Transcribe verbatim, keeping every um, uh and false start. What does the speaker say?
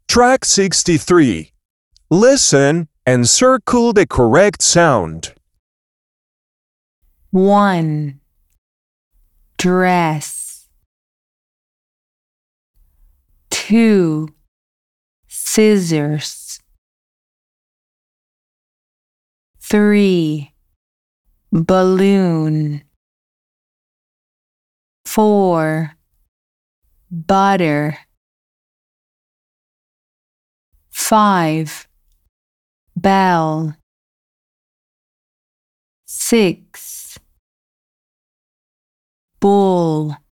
Track sixty-three. Listen and circle the correct sound. one. Dress. two. Scissors. three. Balloon. four. Butter. five. Bell. six. Bull.